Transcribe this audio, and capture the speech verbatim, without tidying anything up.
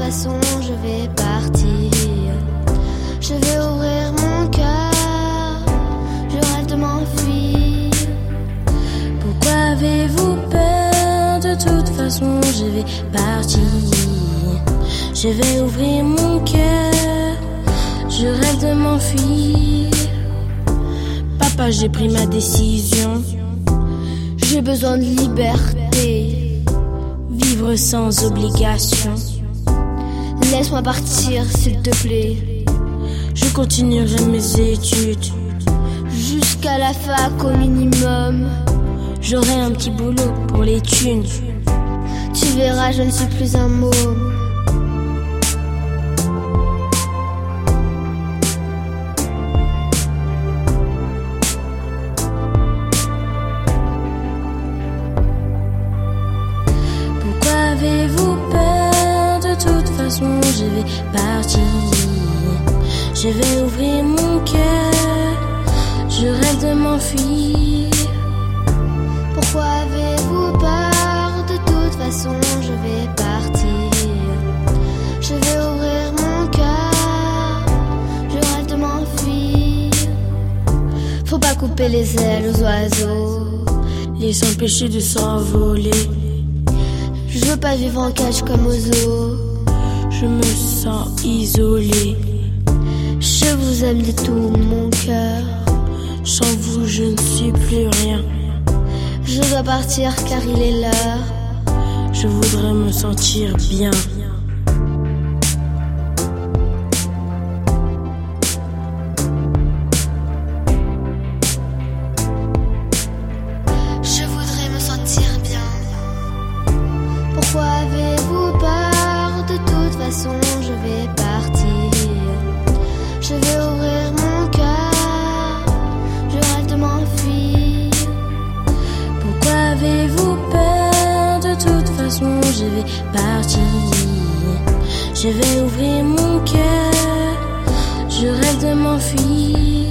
façon je vais partir. Je vais ouvrir mon cœur, je rêve de m'enfuir. Pourquoi avez-vous peur? De toute façon je vais partir. Je vais ouvrir mon cœur, je rêve de m'enfuir. Papa, j'ai pris ma décision. J'ai besoin de liberté, vivre sans obligation. Laisse-moi partir s'il te plaît. Je continuerai mes études jusqu'à la fac au minimum. J'aurai un petit boulot pour les thunes. Tu verras, je ne suis plus un môme. Avez-vous peur? De toute façon je vais partir. Je vais ouvrir mon cœur, je rêve de m'enfuir. Pourquoi avez-vous peur? De toute façon je vais partir. Je vais ouvrir mon cœur, je rêve de m'enfuir. Faut pas couper les ailes aux oiseaux, les empêcher de s'envoler. Je veux pas vivre en cage comme aux zoos. Je me sens isolé. Je vous aime de tout mon cœur. Sans vous je ne suis plus rien. Je dois partir car il est l'heure. Je voudrais me sentir bien. Je voudrais me sentir bien. Pourquoi avez-vous peur? De toute façon je vais partir. Je vais ouvrir mon cœur, je rêve de m'enfuir. Pourquoi avez-vous peur? De toute façon je vais partir. Je vais ouvrir mon cœur, je rêve de m'enfuir.